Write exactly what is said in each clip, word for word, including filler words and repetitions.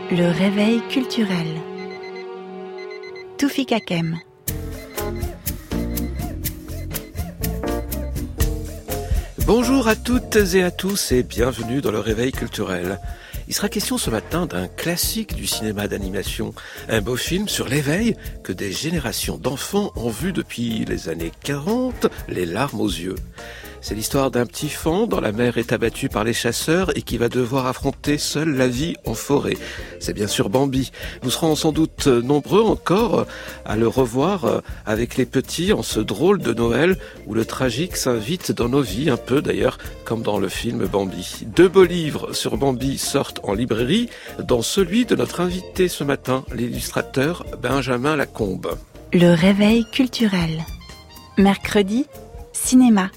Le réveil culturel. Toufik Hakem. Bonjour à toutes et à tous et bienvenue dans le réveil culturel. Il sera question ce matin d'un classique du cinéma d'animation, un beau film sur l'éveil que des générations d'enfants ont vu depuis les années quarante, les larmes aux yeux. C'est l'histoire d'un petit faon dont la mère est abattue par les chasseurs et qui va devoir affronter seul la vie en forêt. C'est bien sûr Bambi. Nous serons sans doute nombreux encore à le revoir avec les petits en ce drôle de Noël où le tragique s'invite dans nos vies, un peu d'ailleurs comme dans le film Bambi. Deux beaux livres sur Bambi sortent en librairie, dont celui de notre invité ce matin, l'illustrateur Benjamin Lacombe. Le réveil culturel. Mercredi, cinéma.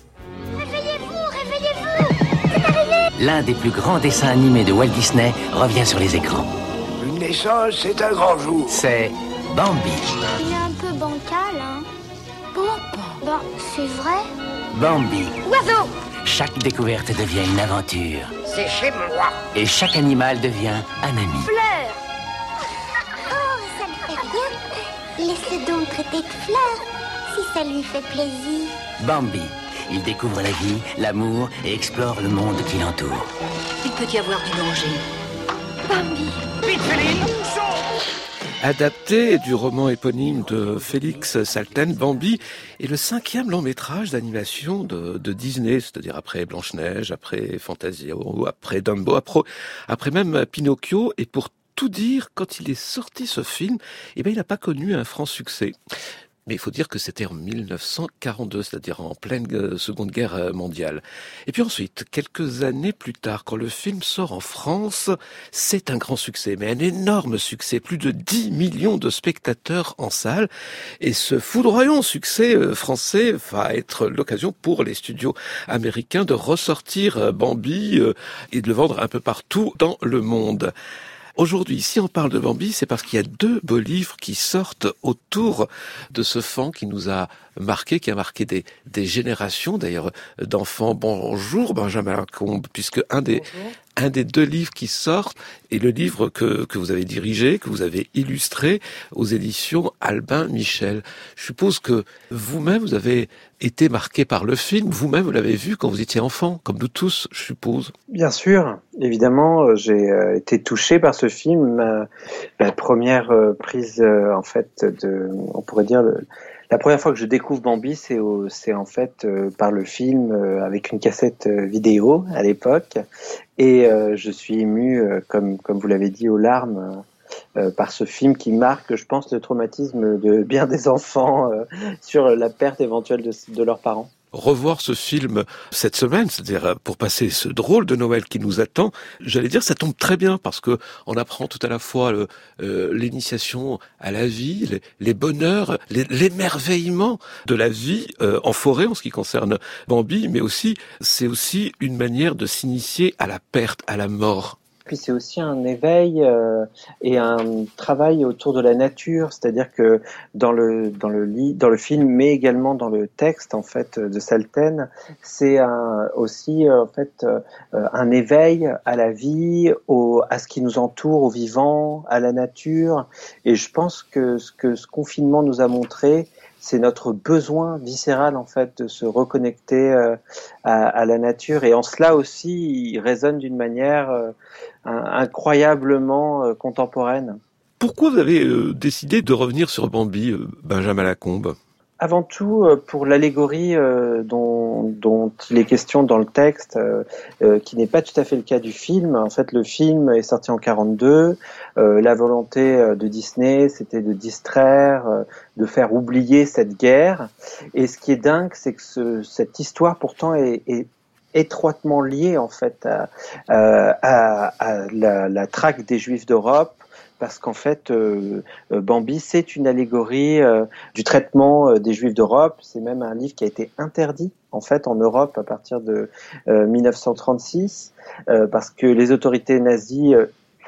L'un des plus grands dessins animés de Walt Disney revient sur les écrans. Une naissance, c'est un grand jour. C'est Bambi. Il est un peu bancal, hein. Pourquoi? Ben, c'est vrai. Bambi. Oiseau! Chaque découverte devient une aventure. C'est chez moi. Et chaque animal devient un ami. Fleur! Oh, ça me fait bien. Laisse-le donc traiter de fleur, si ça lui fait plaisir. Bambi. Il découvre la vie, l'amour et explore le monde qui l'entoure. Il peut y avoir du danger. Bambi. Vite, Féline, Adapté du roman éponyme de Félix Salten, Bambi est le cinquième long métrage d'animation de, de Disney, c'est-à-dire après Blanche-Neige, après Fantasio, après Dumbo, après, après même Pinocchio. Et pour tout dire, quand il est sorti ce film, eh ben, il n'a pas connu un franc succès. Mais il faut dire que c'était en mille neuf cent quarante-deux, c'est-à-dire en pleine Seconde Guerre mondiale. Et puis ensuite, quelques années plus tard, quand le film sort en France, c'est un grand succès, mais un énorme succès, plus de dix millions de spectateurs en salle. Et ce foudroyant succès français va être l'occasion pour les studios américains de ressortir Bambi et de le vendre un peu partout dans le monde. Aujourd'hui, si on parle de Bambi, c'est parce qu'il y a deux beaux livres qui sortent autour de ce faon qui nous a marqué, qui a marqué des, des générations d'ailleurs d'enfants. Bonjour Benjamin Lacombe, puisque un des, un des deux livres qui sortent est le livre que, que vous avez dirigé, que vous avez illustré aux éditions Albin Michel. Je suppose que vous-même, vous avez été marqué par le film, vous-même vous l'avez vu quand vous étiez enfant, comme nous tous, je suppose. Bien sûr, évidemment, j'ai euh, été touché par ce film. Euh, la première euh, prise, euh, en fait, de, on pourrait dire, le, la première fois que je découvre Bambi, c'est, au, c'est en fait euh, par le film euh, avec une cassette euh, vidéo à l'époque, et euh, je suis ému, euh, comme comme vous l'avez dit, aux larmes. Euh, par ce film qui marque, je pense, le traumatisme de bien des enfants euh, sur la perte éventuelle de, de leurs parents. Revoir ce film cette semaine, c'est-à-dire pour passer ce drôle de Noël qui nous attend, j'allais dire ça tombe très bien parce que on apprend tout à la fois le, euh, l'initiation à la vie, les, les bonheurs, les, l'émerveillement de la vie euh, en forêt en ce qui concerne Bambi, mais aussi c'est aussi une manière de s'initier à la perte, à la mort. Puis c'est aussi un éveil euh, et un travail autour de la nature, c'est-à-dire que dans le dans le lit, dans le film, mais également dans le texte en fait de Salten, c'est un, aussi en fait euh, un éveil à la vie, au à ce qui nous entoure, au vivant, à la nature. Et je pense que ce que ce confinement nous a montré, c'est notre besoin viscéral en fait de se reconnecter euh, à, à la nature, et en cela aussi il résonne d'une manière euh, incroyablement euh, contemporaine. Pourquoi vous avez euh, décidé de revenir sur Bambi, euh, Benjamin Lacombe ? Avant tout, euh, pour l'allégorie euh, dont, dont il est question dans le texte, euh, euh, qui n'est pas tout à fait le cas du film. En fait, le film est sorti en quarante-deux. Euh, la volonté euh, de Disney, c'était de distraire, euh, de faire oublier cette guerre. Et ce qui est dingue, c'est que ce, cette histoire, pourtant, est, est étroitement liée en fait à, à, à la, la traque des Juifs d'Europe. Parce qu'en fait, euh, Bambi, c'est une allégorie euh, du traitement euh, des Juifs d'Europe. C'est même un livre qui a été interdit en fait en Europe à partir de euh, mille neuf cent trente-six, euh, parce que les autorités nazies euh,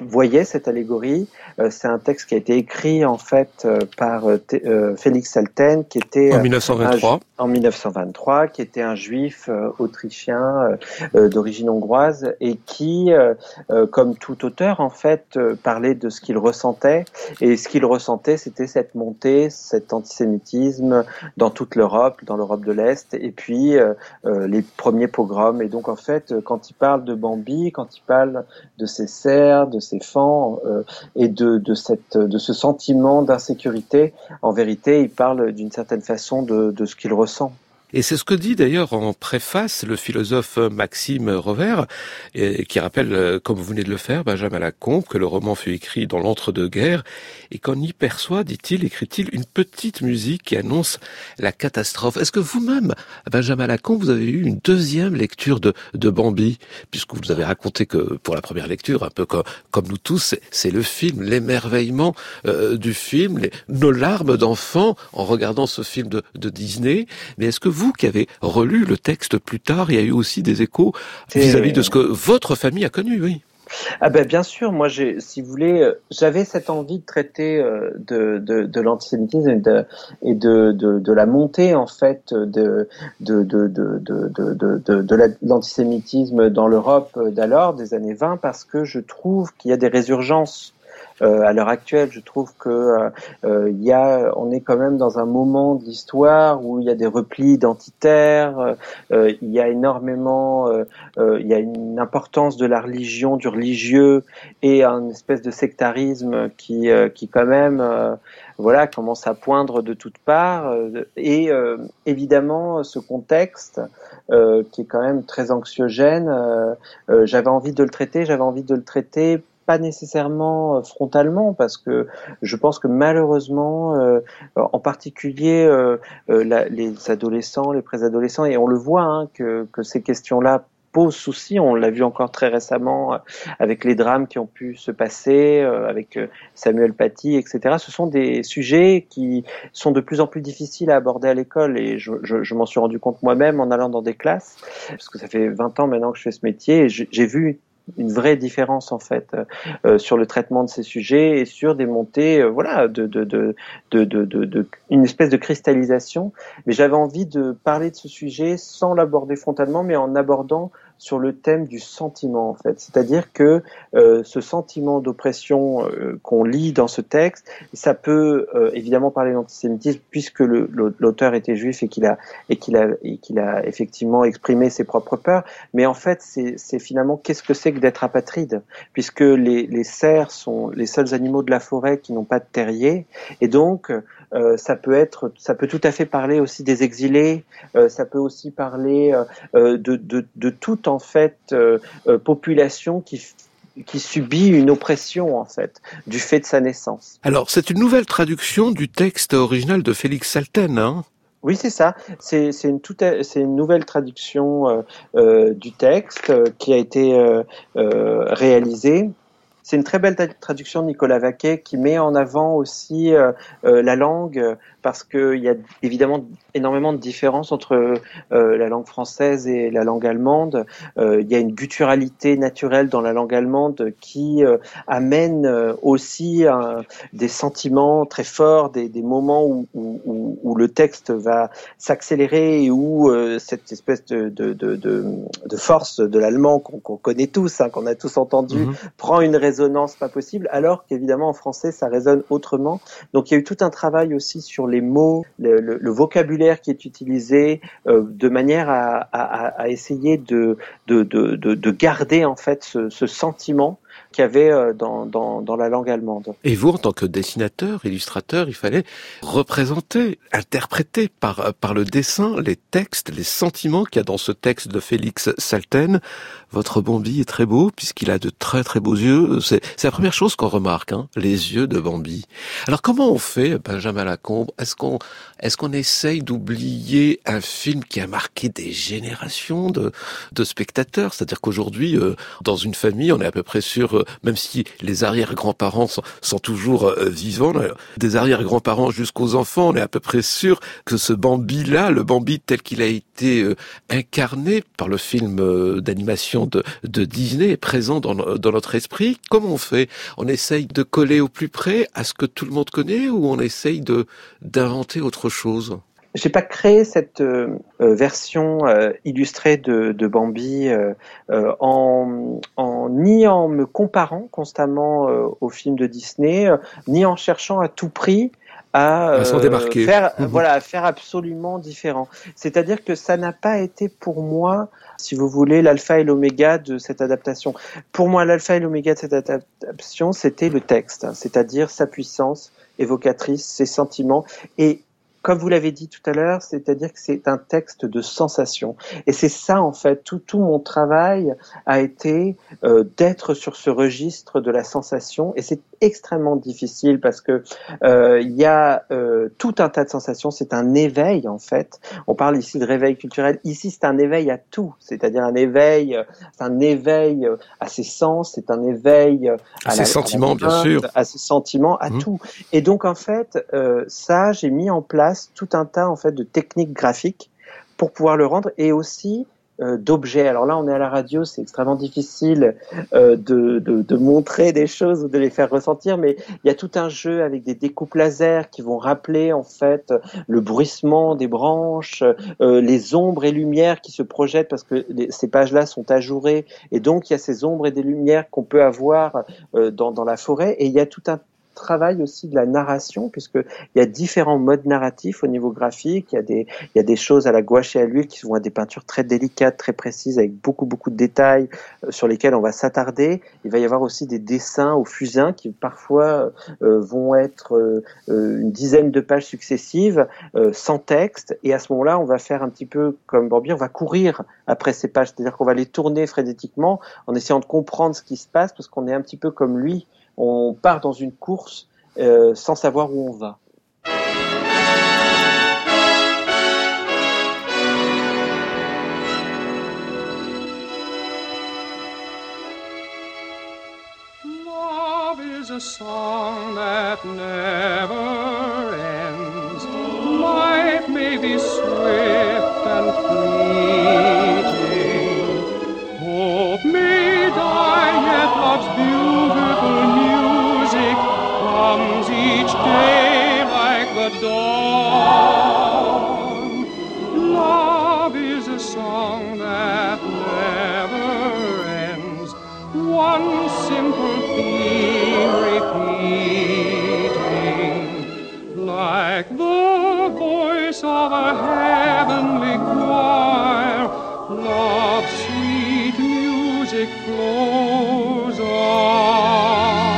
voyait cette allégorie. Euh, c'est un texte qui a été écrit en fait euh, par euh, euh, Félix Salten, qui était en dix-neuf cent vingt-trois. Un, en dix-neuf cent vingt-trois, qui était un juif euh, autrichien euh, d'origine hongroise et qui, euh, euh, comme tout auteur en fait, euh, parlait de ce qu'il ressentait. Et ce qu'il ressentait, c'était cette montée, cet antisémitisme dans toute l'Europe, dans l'Europe de l'Est, et puis euh, euh, les premiers pogroms. Et donc en fait, quand il parle de Bambi, quand il parle de ses serfs, de ses fans euh, et de, de, cette, de ce sentiment d'insécurité, en vérité, il parle d'une certaine façon de, de ce qu'il ressent. Et c'est ce que dit d'ailleurs en préface le philosophe Maxime Rovère, et, qui rappelle, comme vous venez de le faire, Benjamin Lacombe, que le roman fut écrit dans l'entre-deux-guerres, et qu'on y perçoit, dit-il, écrit-il, une petite musique qui annonce la catastrophe. Est-ce que vous-même, Benjamin Lacombe, vous avez eu une deuxième lecture de, de Bambi, puisque vous nous avez raconté que pour la première lecture, un peu comme, comme nous tous, c'est, c'est le film, l'émerveillement euh, du film, les, nos larmes d'enfants en regardant ce film de, de Disney. Mais est-ce que vous, Vous qui avez relu le texte plus tard, il y a eu aussi des échos vis-à-vis de ce que votre famille a connu, oui. Ah ben bien sûr, moi j'ai, si vous voulez, j'avais cette envie de traiter de de, de l'antisémitisme et de et de, de de la montée en fait de de de de de de de, de, la, de l'antisémitisme dans l'Europe d'alors, des années vingt, parce que je trouve qu'il y a des résurgences. Euh, à l'heure actuelle, je trouve que euh, il y a, on est quand même dans un moment de l'histoire où il y a des replis identitaires, euh, il y a énormément, euh, euh, il y a une importance de la religion, du religieux, et une espèce de sectarisme qui, euh, qui quand même, euh, voilà, commence à poindre de toutes parts. Et euh, évidemment, ce contexte euh, qui est quand même très anxiogène, euh, euh, j'avais envie de le traiter, j'avais envie de le traiter. Pas nécessairement frontalement, parce que je pense que malheureusement, euh, en particulier euh, euh, la, les adolescents, les préadolescents, et on le voit hein, que, que ces questions-là posent souci. On l'a vu encore très récemment avec les drames qui ont pu se passer, euh, avec Samuel Paty, et cetera. Ce sont des sujets qui sont de plus en plus difficiles à aborder à l'école, et je, je, je m'en suis rendu compte moi-même en allant dans des classes, parce que ça fait vingt ans maintenant que je fais ce métier, et j'ai vu une vraie différence en fait euh, sur le traitement de ces sujets et sur des montées euh, voilà de de, de de de de de une espèce de cristallisation. Mais j'avais envie de parler de ce sujet sans l'aborder frontalement, mais en abordant sur le thème du sentiment en fait, c'est-à-dire que euh, ce sentiment d'oppression euh, qu'on lit dans ce texte, ça peut euh, évidemment parler d'antisémitisme puisque le, l'auteur était juif et qu'il a et qu'il a et qu'il a effectivement exprimé ses propres peurs, mais en fait c'est c'est finalement qu'est-ce que c'est que d'être apatride, puisque les les cerfs sont les seuls animaux de la forêt qui n'ont pas de terrier, et donc euh, ça peut être ça peut tout à fait parler aussi des exilés, euh, ça peut aussi parler euh, de de de tout en fait euh, euh, population qui qui subit une oppression en fait du fait de sa naissance. Alors c'est une nouvelle traduction du texte original de Félix Salten, hein? Oui, c'est ça. C'est, c'est une toute, c'est une nouvelle traduction euh, euh, du texte euh, qui a été euh, euh, réalisée. C'est une très belle traduction de Nicolas Vaquet qui met en avant aussi euh, euh, la langue, parce qu'il y a évidemment énormément de différences entre euh, la langue française et la langue allemande. Euh, il y a une gutturalité naturelle dans la langue allemande qui euh, amène euh, aussi euh, des sentiments très forts, des, des moments où, où, où le texte va s'accélérer et où euh, cette espèce de, de, de, de, de force de l'allemand qu'on, qu'on connaît tous, hein, qu'on a tous entendu, mmh. prend une résonance pas possible, alors qu'évidemment en français ça résonne autrement. Donc il y a eu tout un travail aussi sur les mots, le, le, le vocabulaire qui est utilisé, euh, de manière à, à, à essayer de, de, de, de, de garder en fait ce, ce sentiment qu'il y avait dans, dans, dans la langue allemande. Et vous, en tant que dessinateur, illustrateur, il fallait représenter, interpréter par, par le dessin les textes, les sentiments qu'il y a dans ce texte de Félix Salten. Votre Bambi est très beau puisqu'il a de très très beaux yeux. C'est, c'est la première chose qu'on remarque, hein, les yeux de Bambi. Alors comment on fait, Benjamin Lacombe? Est-ce qu'on, est-ce qu'on essaye d'oublier un film qui a marqué des générations de, de spectateurs? C'est-à-dire qu'aujourd'hui, euh, dans une famille, on est à peu près sûr euh, même si les arrière-grands-parents sont, sont toujours euh, vivants, là, des arrière-grands-parents jusqu'aux enfants, on est à peu près sûr que ce Bambi-là, le Bambi tel qu'il a été euh, incarné par le film euh, d'animation de, de Disney, est présent dans, dans notre esprit. Comment on fait? On essaye de coller au plus près à ce que tout le monde connaît, ou on essaye de d'inventer autre chose? J'ai pas créé cette euh, version euh, illustrée de, de Bambi euh, euh, en, en ni en me comparant constamment euh, aux films de Disney, euh, ni en cherchant à tout prix à, à s'en démarquer. Euh, faire mmh. voilà, à faire absolument différent. C'est-à-dire que ça n'a pas été pour moi, si vous voulez, l'alpha et l'oméga de cette adaptation. Pour moi, l'alpha et l'oméga de cette adaptation, c'était le texte, c'est-à-dire sa puissance évocatrice, ses sentiments, et comme vous l'avez dit tout à l'heure, c'est-à-dire que c'est un texte de sensation. Et c'est ça, en fait, tout, tout mon travail a été euh, d'être sur ce registre de la sensation. Et c'est extrêmement difficile parce que euh, il y a euh, tout un tas de sensations. C'est un éveil, en fait. On parle ici de réveil culturel. Ici, c'est un éveil à tout. C'est-à-dire un éveil, c'est un éveil à ses sens, c'est un éveil à, à ses la, sentiments, à la bien sûr. À ses sentiments, à mmh. tout. Et donc, en fait, euh, ça, j'ai mis en place tout un tas en fait de techniques graphiques pour pouvoir le rendre, et aussi euh, d'objets. Alors là, on est à la radio, c'est extrêmement difficile euh, de, de, de montrer des choses ou de les faire ressentir, mais il y a tout un jeu avec des découpes laser qui vont rappeler en fait le bruissement des branches, euh, les ombres et lumières qui se projettent parce que les, ces pages-là sont ajourées, et donc il y a ces ombres et des lumières qu'on peut avoir euh, dans, dans la forêt, et il y a tout un travail aussi de la narration, puisque il y a différents modes narratifs au niveau graphique. Il y a des, il y a des choses à la gouache et à l'huile qui sont à des peintures très délicates, très précises, avec beaucoup, beaucoup de détails euh, sur lesquels on va s'attarder. Il va y avoir aussi des dessins au fusain qui parfois euh, vont être euh, une dizaine de pages successives, euh, sans texte. Et à ce moment-là, on va faire un petit peu comme Bambi, on va courir après ces pages. C'est-à-dire qu'on va les tourner frénétiquement en essayant de comprendre ce qui se passe, parce qu'on est un petit peu comme lui. On part dans une course euh, sans savoir où on va. Love is a song that never ends. Life may be swift and fleeting. Hope may die, yet love's beautiful music comes each day like the dawn. Love is a song that never ends, one simple theme repeating, like the voice of a heavenly choir. Love's sweet music flows on.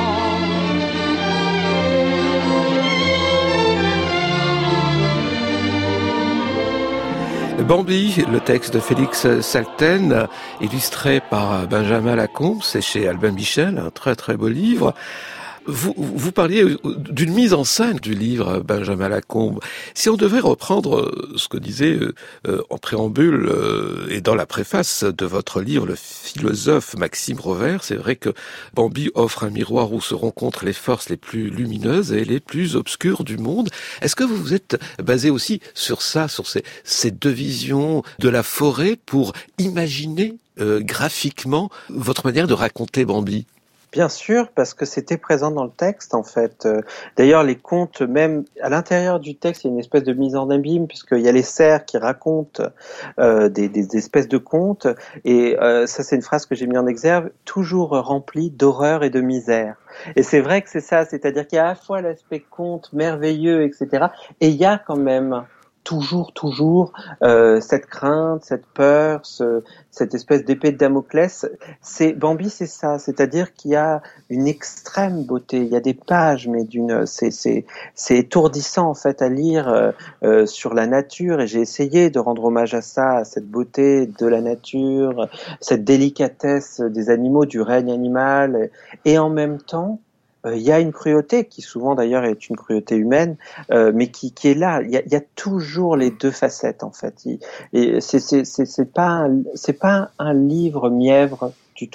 Bambi, le texte de Félix Salten, illustré par Benjamin Lacombe, c'est chez Albin Michel, un très très beau livre. Vous, vous parliez d'une mise en scène du livre, Benjamin Lacombe. Si on devait reprendre ce que disait euh, en préambule euh, et dans la préface de votre livre, le philosophe Maxime Rovère, c'est vrai que Bambi offre un miroir où se rencontrent les forces les plus lumineuses et les plus obscures du monde. Est-ce que vous vous êtes basé aussi sur ça, sur ces, ces deux visions de la forêt pour imaginer euh, graphiquement votre manière de raconter Bambi ? Bien sûr, parce que c'était présent dans le texte, en fait. D'ailleurs, les contes, même à l'intérieur du texte, il y a une espèce de mise en abîme, puisqu'il y a les cerfs qui racontent euh, des, des espèces de contes. Et euh, ça, c'est une phrase que j'ai mis en exergue, toujours remplie d'horreur et de misère. Et c'est vrai que c'est ça, c'est-à-dire qu'il y a à la fois l'aspect conte merveilleux, et cetera. Et il y a quand même toujours, toujours euh, cette crainte, cette peur, ce, cette espèce d'épée de Damoclès. C'est Bambi, c'est ça, c'est-à-dire qu'il y a une extrême beauté. Il y a des pages, mais d'une, c'est c'est c'est étourdissant en fait à lire euh, euh, sur la nature. Et j'ai essayé de rendre hommage à ça, à cette beauté de la nature, cette délicatesse des animaux, du règne animal, et en même temps. Il y a une cruauté qui souvent d'ailleurs est une cruauté humaine, euh, mais qui, qui est là. Il y a, il y a toujours les deux facettes en fait. Il, et c'est, c'est, c'est, c'est pas un, c'est pas un livre mièvre du tout.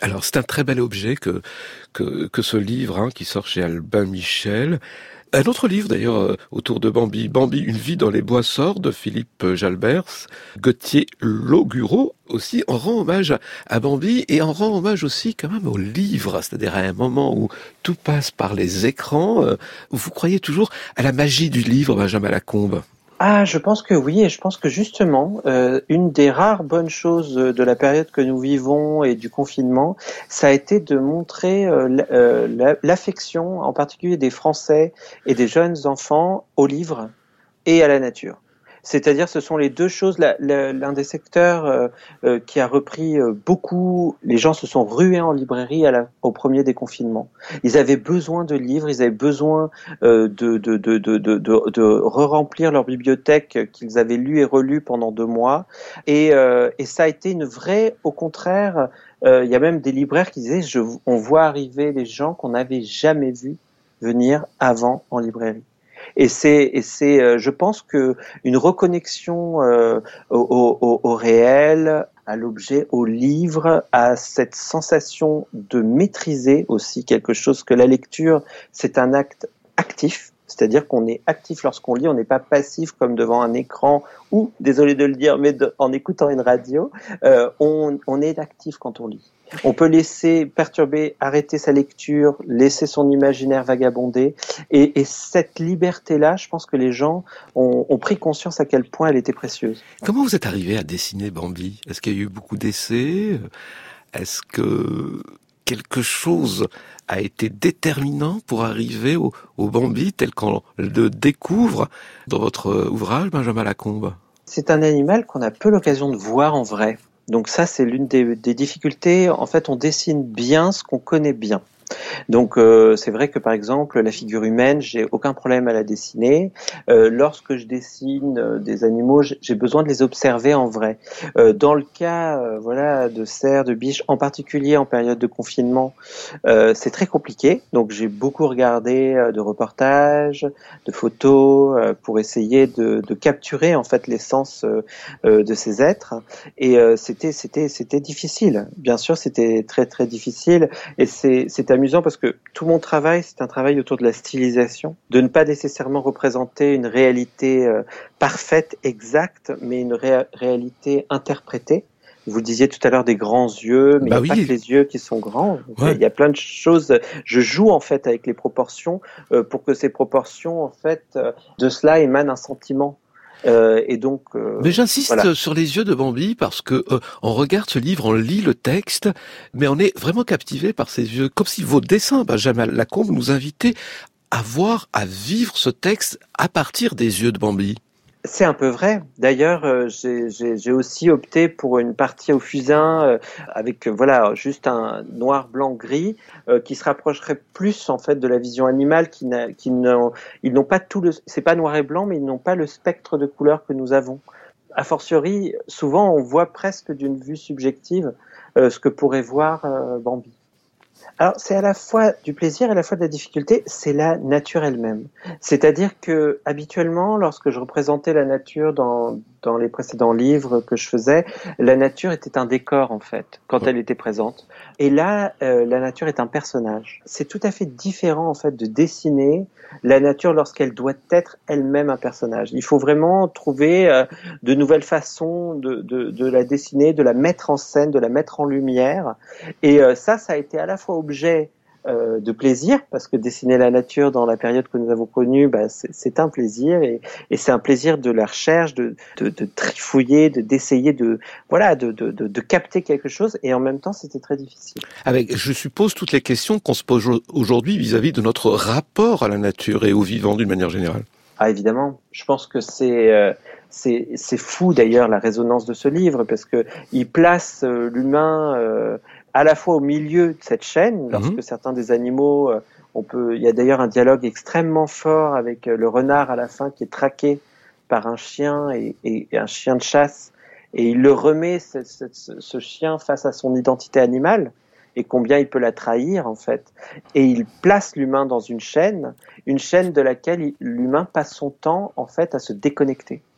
Alors c'est un très bel objet que que, que ce livre hein, qui sort chez Albin Michel. Un autre livre d'ailleurs euh, autour de Bambi, Bambi, une vie dans les bois sorts de Philippe Jalbers. Gauthier Loguro aussi en rend hommage à, à Bambi et en rend hommage aussi quand même au livre, c'est-à-dire à un moment où tout passe par les écrans. Euh, vous croyez toujours à la magie du livre, Benjamin Lacombe? Ah, je pense que oui, et je pense que justement, euh, une des rares bonnes choses de la période que nous vivons et du confinement, ça a été de montrer euh, euh, l'affection, en particulier des Français et des jeunes enfants, au livre et à la nature. C'est-à-dire, ce sont les deux choses. La, la, l'un des secteurs euh, euh, qui a repris euh, beaucoup. Les gens se sont rués en librairie à la, au premier déconfinement. Ils avaient besoin de livres, ils avaient besoin euh, de, de, de, de, de, de, de re-remplir leur bibliothèque qu'ils avaient lue et relue pendant deux mois. Et, euh, et ça a été une vraie. Au contraire, euh, il y a même des libraires qui disaient je, on voit arriver des gens qu'on n'avait jamais vus venir avant en librairie. Et c'est, et c'est, euh, je pense que une reconnexion euh, au, au, au réel, à l'objet, au livre, à cette sensation de maîtriser aussi quelque chose, que la lecture, c'est un acte actif. C'est-à-dire qu'on est actif lorsqu'on lit, on n'est pas passif comme devant un écran ou, désolé de le dire, mais de, en écoutant une radio, euh, on, on est actif quand on lit. On peut laisser perturber, arrêter sa lecture, laisser son imaginaire vagabonder. Et, et cette liberté-là, je pense que les gens ont, ont pris conscience à quel point elle était précieuse. Comment vous êtes arrivé à dessiner Bambi? Est-ce qu'il y a eu beaucoup d'essais? Est-ce que quelque chose a été déterminant pour arriver au, au Bambi tel qu'on le découvre dans votre ouvrage, Benjamin Lacombe? C'est un animal qu'on a peu l'occasion de voir en vrai. Donc ça, c'est l'une des, des difficultés. En fait, on dessine bien ce qu'on connaît bien. Donc euh, c'est vrai que par exemple la figure humaine, j'ai aucun problème à la dessiner. Euh, lorsque je dessine euh, des animaux, j'ai besoin de les observer en vrai. Euh, dans le cas euh, voilà de cerfs, de biches, en particulier en période de confinement, euh, c'est très compliqué. Donc j'ai beaucoup regardé euh, de reportages, de photos euh, pour essayer de, de capturer en fait l'essence euh, euh, de ces êtres. Et euh, c'était c'était c'était difficile. Bien sûr, c'était très très difficile. Et c'est c'est amusant parce que tout mon travail, c'est un travail autour de la stylisation, de ne pas nécessairement représenter une réalité euh, parfaite, exacte, mais une ré- réalité interprétée. Vous disiez tout à l'heure des grands yeux, mais bah il n'y a oui. pas que les yeux qui sont grands. Ouais. Il y a plein de choses. Je joue en fait avec les proportions euh, pour que ces proportions, en fait, euh, de cela émanent un sentiment. Euh, et donc, euh, mais j'insiste voilà. sur les yeux de Bambi parce que euh, on regarde ce livre, on lit le texte, mais on est vraiment captivé par ces yeux, comme si vos dessins, Benjamin Lacombe, nous invitaient à voir, à vivre ce texte à partir des yeux de Bambi. C'est un peu vrai. D'ailleurs, euh, j'ai, j'ai, j'ai aussi opté pour une partie au fusain euh, avec euh, voilà juste un noir, blanc, gris euh, qui se rapprocherait plus en fait de la vision animale, qui, n'a, qui n'ont, ils n'ont pas tout le, c'est pas noir et blanc, mais ils n'ont pas le spectre de couleurs que nous avons. A fortiori, souvent on voit presque d'une vue subjective euh, ce que pourrait voir euh, Bambi. Alors, c'est à la fois du plaisir et à la fois de la difficulté, c'est la nature elle-même. C'est-à-dire que, habituellement, lorsque je représentais la nature dans, dans les précédents livres que je faisais, la nature était un décor, en fait, quand elle était présente. Et là, euh, la nature est un personnage. C'est tout à fait différent, en fait, de dessiner la nature lorsqu'elle doit être elle-même un personnage. Il faut vraiment trouver euh, de nouvelles façons de, de, de la dessiner, de la mettre en scène, de la mettre en lumière. Et euh, ça, ça a été à la fois objet euh, de plaisir, parce que dessiner la nature dans la période que nous avons connue, bah, c'est, c'est un plaisir, et, et c'est un plaisir de la recherche, de, de, de trifouiller, de, d'essayer de, voilà, de, de, de, de capter quelque chose, et en même temps, c'était très difficile. Avec, je suppose, toutes les questions qu'on se pose aujourd'hui vis-à-vis de notre rapport à la nature et au vivant d'une manière générale. Ah, évidemment. Je pense que c'est, euh, c'est, c'est fou d'ailleurs la résonance de ce livre, parce que il place euh, l'humain euh, à la fois au milieu de cette chaîne, lorsque mmh. certains des animaux, euh, on peut, il y a d'ailleurs un dialogue extrêmement fort avec euh, le renard à la fin qui est traqué par un chien et, et, et un chien de chasse, et il le remet ce, ce, ce chien face à son identité animale, et combien il peut la trahir en fait. Et il place l'humain dans une chaîne, une chaîne de laquelle il, l'humain passe son temps en fait à se déconnecter.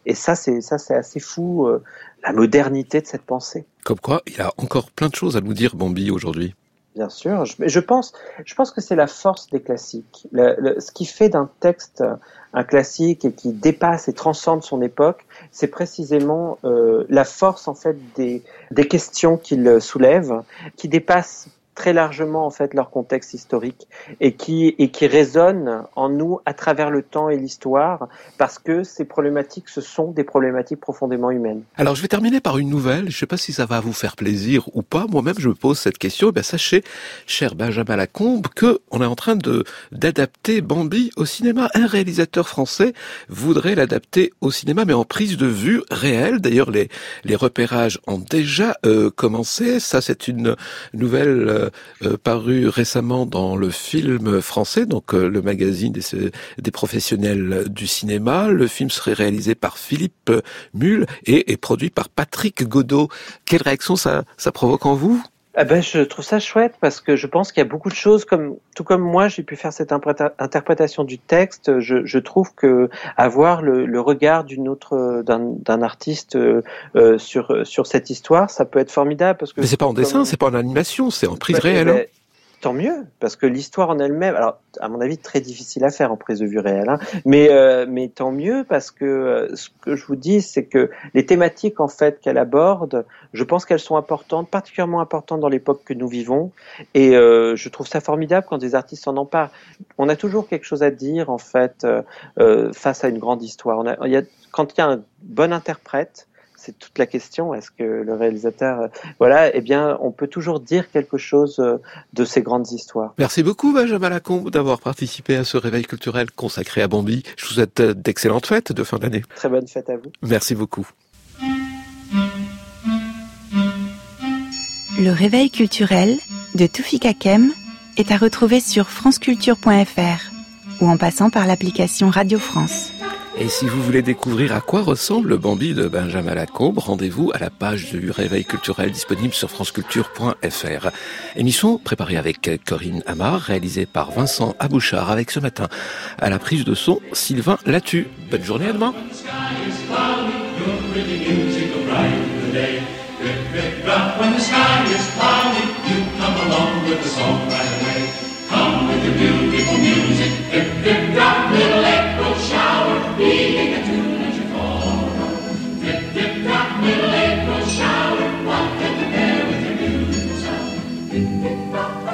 Et ça, c'est ça, c'est assez fou, euh, la modernité de cette pensée. Comme quoi, il a encore plein de choses à nous dire, Bambi, aujourd'hui. Bien sûr, je, je pense, je pense que c'est la force des classiques. Le, le, ce qui fait d'un texte un classique et qui dépasse et transcende son époque, c'est précisément euh, la force en fait des, des questions qu'il soulève, qui dépassent très largement en fait leur contexte historique et qui et qui résonnent en nous à travers le temps et l'histoire, parce que ces problématiques, ce sont des problématiques profondément humaines. Alors je vais terminer par une nouvelle, je ne sais pas si ça va vous faire plaisir ou pas, moi-même je me pose cette question. Eh bien, sachez, cher Benjamin Lacombe, que on est en train de d'adapter Bambi au cinéma. Un réalisateur français voudrait l'adapter au cinéma, mais en prise de vue réelle. D'ailleurs, les les repérages ont déjà euh, commencé. Ça, c'est une nouvelle euh, Euh, paru récemment dans le film français, donc euh, le magazine des, des professionnels du cinéma. Le film serait réalisé par Philippe Mull et est produit par Patrick Godot. Quelle réaction ça, ça provoque en vous ? Ah ben, je trouve ça chouette parce que je pense qu'il y a beaucoup de choses, comme tout comme moi, j'ai pu faire cette interprétation du texte. Je, je trouve que avoir le, le regard d'une autre, d'un, d'un artiste euh, sur sur cette histoire, ça peut être formidable parce que. Mais c'est pas en dessin, comme... c'est pas en animation, c'est en prise bah, réelle. Ben, tant mieux, parce que l'histoire en elle-même, alors à mon avis très difficile à faire en prise de vue réelle, hein, mais euh, mais tant mieux parce que euh, ce que je vous dis, c'est que les thématiques en fait qu'elle aborde, je pense qu'elles sont importantes, particulièrement importantes dans l'époque que nous vivons, et euh, je trouve ça formidable quand des artistes s'en emparent. On a toujours quelque chose à dire en fait euh, euh, face à une grande histoire. On a, il y a, quand il y a un bon interprète, c'est toute la question. Est-ce que le réalisateur, euh, voilà, eh bien, on peut toujours dire quelque chose euh, de ces grandes histoires. Merci beaucoup, Benjamin Lacombe, d'avoir participé à ce réveil culturel consacré à Bambi. Je vous souhaite d'excellentes fêtes de fin d'année. Très bonne fête à vous. Merci beaucoup. Le réveil culturel de Toufik Hakem est à retrouver sur franceculture point f r ou en passant par l'application Radio France. Et si vous voulez découvrir à quoi ressemble le Bambi de Benjamin Lacombe, rendez-vous à la page du Réveil culturel disponible sur franceculture point f r. Émission préparée avec Corinne Amar, réalisée par Vincent Abouchard, avec ce matin à la prise de son Sylvain Latu. Bonne journée, à demain. Beating a tune as you fall. Drip, drip, drop, little April shower. What can compare with your beautiful song? Drip, drip, drop.